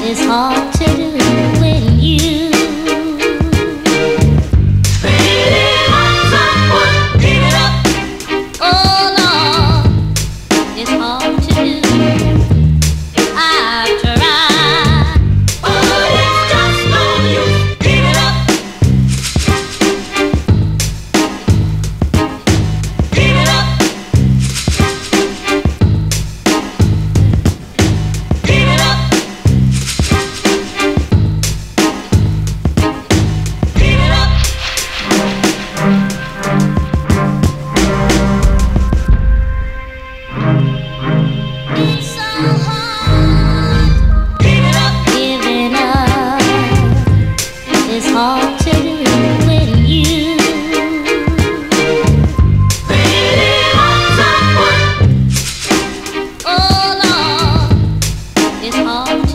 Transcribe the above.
It's hard to do when you really want someone, give it up. Oh Lord, it's hard to do. I've tried, but it's just no use. Give it up. Give it up. Give it up. Hard to do when you really want someone. Oh Lord, it's hard.